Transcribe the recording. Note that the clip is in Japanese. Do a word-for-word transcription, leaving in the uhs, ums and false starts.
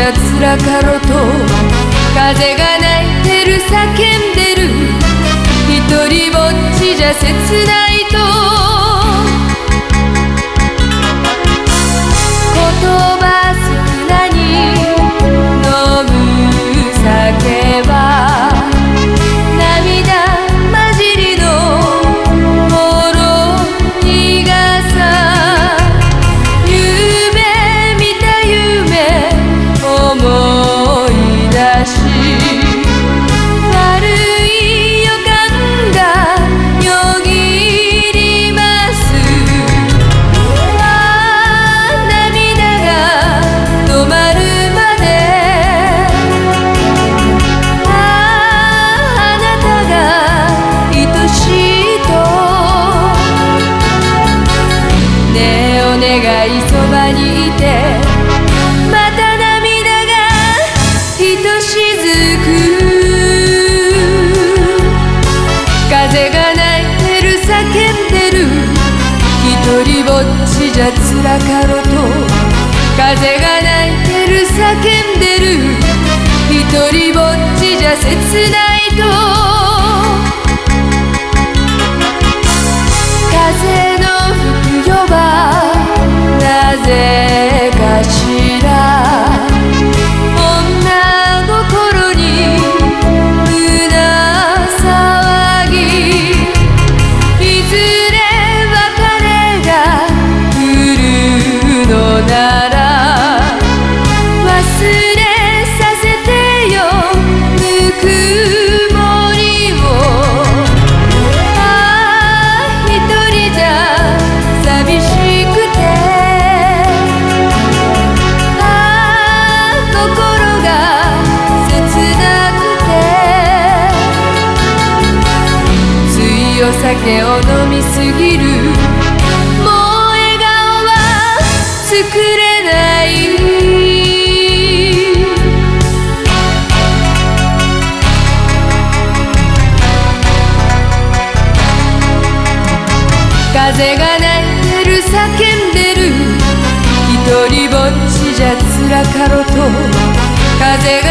ゃ辛かろと風が泣いてる叫んでる一人ぼっちじゃ切ないと言葉少なに飲む酒は涙混じりのほろ苦さ夢見た夢思い出し悪い予感がよぎりますああ涙が止まるまであああなたが愛しいとねえお願いそばにいてまた涙がひとしずく風が泣いてる叫んでる一人ぼっちじゃ辛かろと風が泣いてる叫んでる一人ぼっちじゃ切ないと風の吹く夜はなぜかしら女心に胸騒ぎいずれ別れが来るのなら忘れさせてよぬくもりをああ一人じゃ寂しくてああ心が切なくてついお酒を飲みすぎるもう笑顔は作れない風が泣いてる叫んでる一人ぼっちじゃ辛かろと風が